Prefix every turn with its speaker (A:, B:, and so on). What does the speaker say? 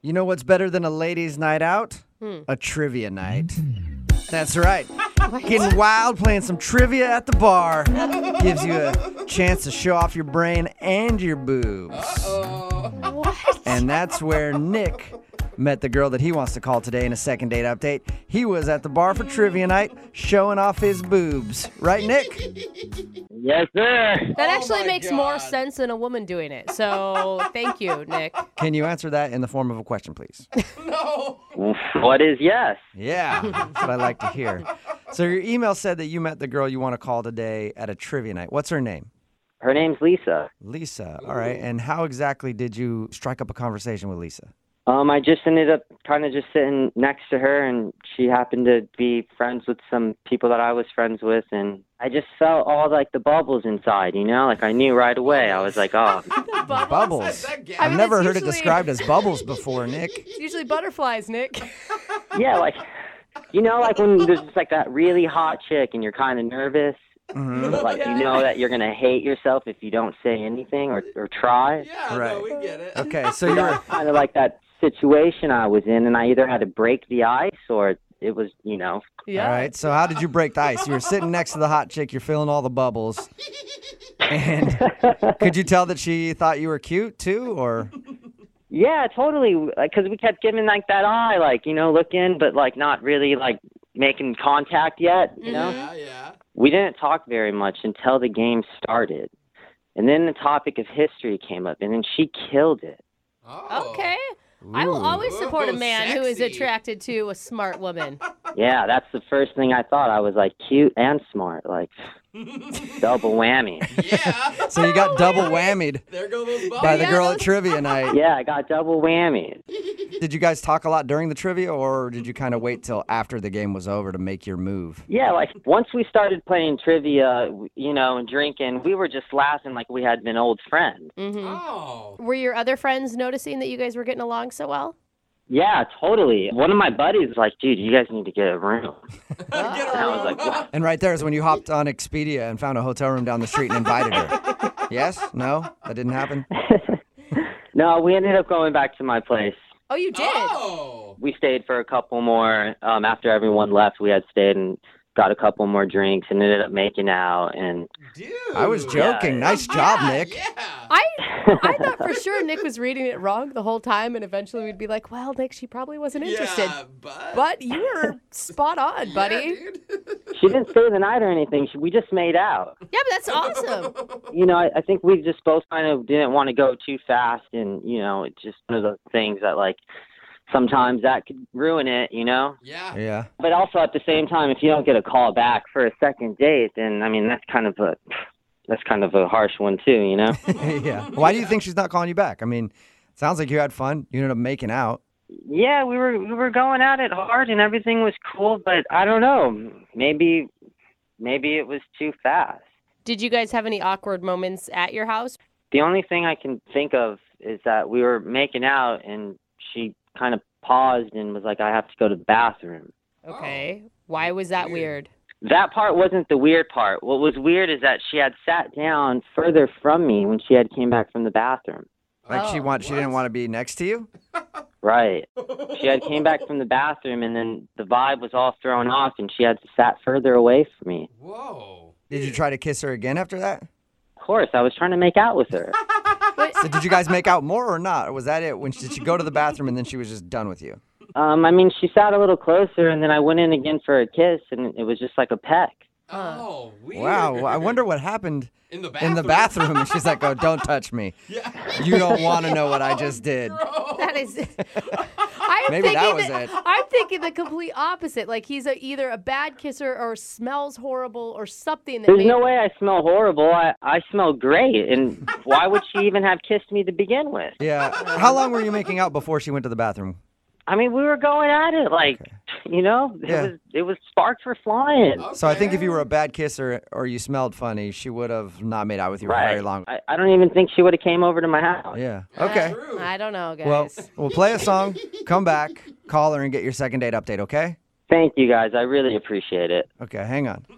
A: You know what's better than a ladies' night out? A trivia night. That's right. Getting wild, playing some trivia at the bar gives you a chance to show off your brain and your boobs.
B: What?
A: And that's where Nick met the girl that he wants to call today in a second date update. He was at the bar for trivia night showing off his boobs. Right, Nick?
C: Yes, sir.
B: That actually makes more sense than a woman doing it. So thank you, Nick.
A: Can you answer that in the form of a question, please?
C: What is yes?
A: Yeah, that's what I like to hear. So your email said that you met the girl you want to call today at a trivia night. What's her name?
C: Her name's Lisa.
A: Lisa. All right. And how exactly did you strike up a conversation with Lisa?
C: I just ended up kind of just sitting next to her, and she happened to be friends with some people that I was friends with, and I just felt all like the bubbles inside, you know? Like I knew right away. I was like, oh,
A: Bubbles.
B: I mean,
A: I've never
B: that's
A: heard it
B: usually-
A: described as bubbles before, Nick.
B: It's usually butterflies, Nick.
C: yeah, like, you know, like when there's just like that really hot chick and you're kind of nervous, but like you know that you're going to hate yourself if you don't say anything or try.
D: Yeah,
A: Right.
D: no, we get it.
A: Okay, so you're
C: Kind of like that situation I was in, and I either had to break the ice or it was, you know.
B: Yeah.
A: all right. So how did you break the ice? You were sitting next to the hot chick. You're feeling all the bubbles. And could you tell that she thought you were cute too, or?
C: Yeah, totally. Like, cause we kept giving like that eye, like, you know, looking, but like not really like making contact yet, you know?
D: Yeah.
C: We didn't talk very much until the game started. And then the topic of history came up, and then she killed it.
D: Oh.
B: Okay. I will always support a
D: Ooh,
B: man who is
D: sexy.
B: attracted to a smart woman.
C: Yeah, that's the first thing I thought. I was like cute and smart, like double whammy.
D: Yeah.
A: So you got double whammied
D: There go those bubbles.
A: by the girl at trivia night.
C: Yeah, I got double whammy.
A: Did you guys talk a lot during the trivia, or did you kind of wait till after the game was over to make your move?
C: Yeah, like once we started playing trivia, you know, and drinking, we were just laughing like we had been old friends.
D: Oh.
B: Were your other friends noticing that you guys were getting along so well?
C: Yeah, totally. One of my buddies was like, dude, you guys need to get a room.
D: Get
C: And I was like, what?
A: And right there is when you hopped on Expedia and found a hotel room down the street and invited her. Yes? No? That didn't happen?
C: No, we ended up going back to my place.
B: Oh, you did?
D: Oh.
C: We stayed for a couple more. After everyone left, we had stayed and got a couple more drinks and ended up making out. And
D: Dude.
A: I was joking.
C: Yeah.
A: Nice job, Nick.
D: Yeah.
B: I thought for sure Nick was reading it wrong the whole time, and eventually we'd be like, well, Nick, she probably wasn't interested.
D: Yeah,
B: But you were spot on, buddy.
D: Yeah, dude.
C: she didn't stay the night or anything. We just made out.
B: Yeah, but that's awesome.
C: You know, I think we just both kind of didn't want to go too fast. And, you know, it's just one of the things that, like, sometimes that could ruin it, you know?
D: Yeah.
A: Yeah.
C: But also at the same time, if you don't get a call back for a second date, then, I mean, that's kind of a harsh one too, you know?
A: Yeah. Why do you think she's not calling you back? I mean, sounds like you had fun. You ended up making out.
C: Yeah, we were going at it hard and everything was cool, but I don't know. Maybe it was too fast.
B: Did you guys have any awkward moments at your house?
C: The only thing I can think of is that we were making out and she kind of paused and was like, I have to go to the bathroom.
B: Okay. Why was that weird?
C: That part wasn't the weird part. What was weird is that she had sat down further from me when she had came back from the bathroom.
A: Like she
B: Oh,
A: didn't want to be next to you?
C: Right. She had came back from the bathroom and then the vibe was all thrown off and she had sat further away from me.
D: Whoa.
A: Did you try to kiss her again after that?
C: Of course, I was trying to make out with her.
A: So did you guys make out more or not? Or was that it? Did she go to the bathroom and then she was just done with you?
C: I mean, she sat a little closer and then I went in again for a kiss and it was just like a peck.
D: Oh, weird.
A: Wow. Well, I wonder what happened
D: In the
A: in the bathroom. And she's like, oh, don't touch me.
D: Yeah.
A: You don't want to know what I just did.
B: That is. I'm
A: Maybe that
B: thinking
A: was it.
B: I'm thinking the complete opposite. Like he's either a bad kisser or smells horrible or something. That
C: There's
B: made...
C: no way I smell horrible. I smell great. And why would she even have kissed me to begin with?
A: Yeah. How long were you making out before she went to the bathroom?
C: I mean, we were going at it like, you know,
A: Yeah.
C: it was sparks were flying.
A: So I think if you were a bad kisser or you smelled funny, she would have not made out with you for
C: Right.
A: very long.
C: I don't even think she would have came over to my house.
A: Yeah. Okay.
D: True.
B: I don't know, guys.
A: Well, we'll play a song, come back, call her, and get your second date update, okay?
C: Thank you guys. I really appreciate it.
A: Okay, hang on.